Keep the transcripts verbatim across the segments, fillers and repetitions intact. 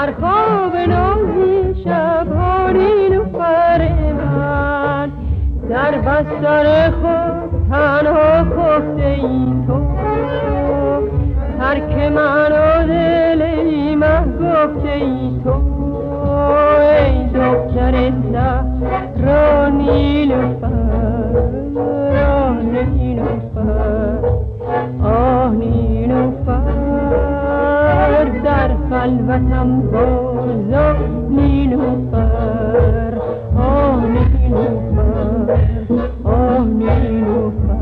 در خواب نازی شبها نیلوفر من، در بستر خود تنها خفته ای تو، ترک من و دل ایمن گفته ای تو. ای دختر صحرا نیلوفر، آه نیلوفر، آه نیلوفر، در خلوتم بازا نیلوفر، آه نیلوفر، آه نیلوفر.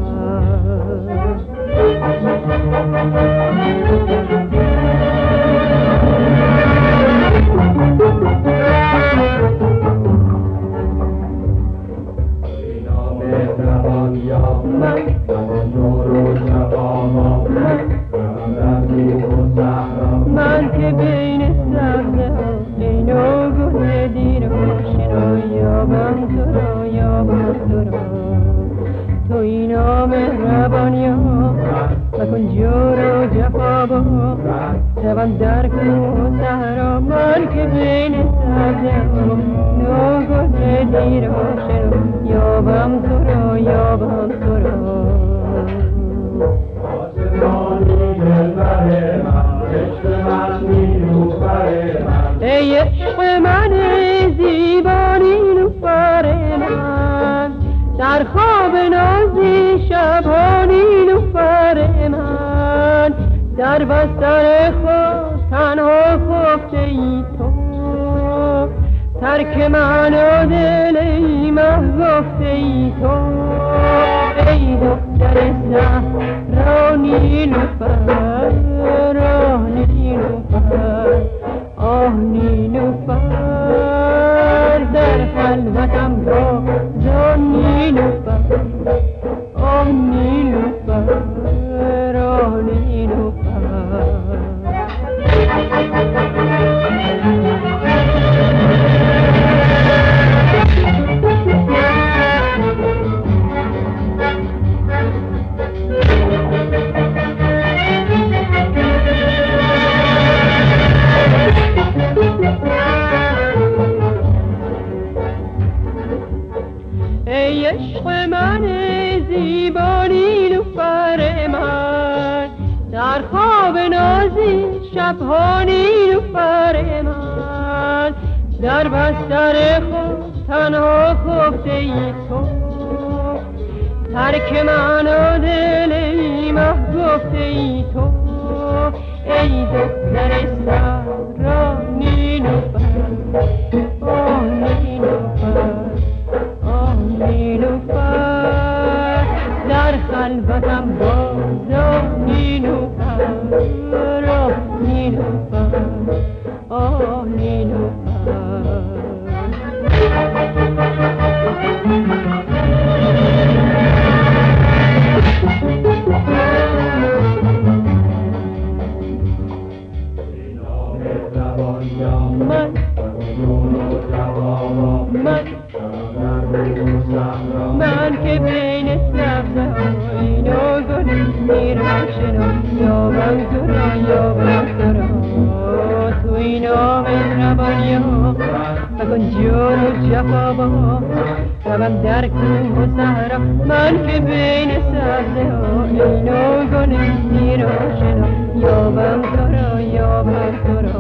من که بین سبزه اینو گل دیر خوشنو یابم تو را، یابم تو را. تو اینا مهربانی ها مکن جور و جفا با، شبم در کوه صحرا. من که بین سبزه اینو گل دیر خوشنو یابم تو را، یابم تو را. ای عشق من زیبا نیلوفر من، در خواب نازی شبها نیلوفر من، در بستر خود تنها خفته ای تو، ترک من و دل ایمن گفته ای تو. ای دختر صحرا نیلوفر، آه نیلوفر، آه نیلوفر، در خلوتم بازا نیلوفر، آه نیلوفر، آه نیلوفر. ای عشق من زیبا نیلوفر من، در خواب نازی شبها نیلوفر من، در بستر خود تنها خفته ای تو، ترک من و دل ایمن گفته ای تو. ای دختر صحرا نیلوفر، آه نیلوفر، آه نیلوفر، در خلوتم بازا نیلوفر، آه نیلوفر، آه نیلوفر. من من من که بین سبزه اینو گل میرشنو یابم تو را، یابم تو را. تو اینا مهربانی ها مکن جور و جفا با، شبم در کوه و صحرا. من که بین سبزه اینو گل میرشنو یابم تو را، یابم تو را.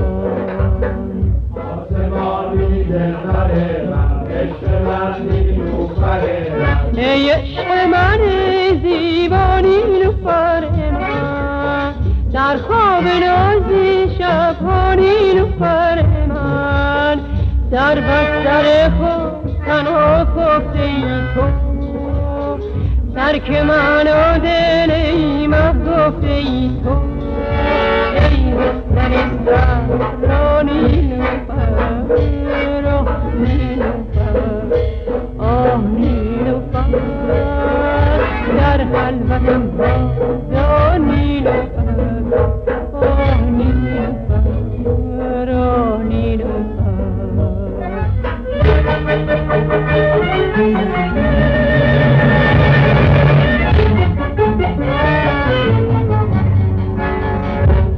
ای عشق من زیبا نیلوفر من، در خواب نازی شبها نیلوفر من، در بستر خود تنها خفته ای تو، ترک من و دل ایمن گفته ای تو. ای دختر صحرا نیلوفر، آه نیلوفر، آه نیلوفر، در خلوتم باز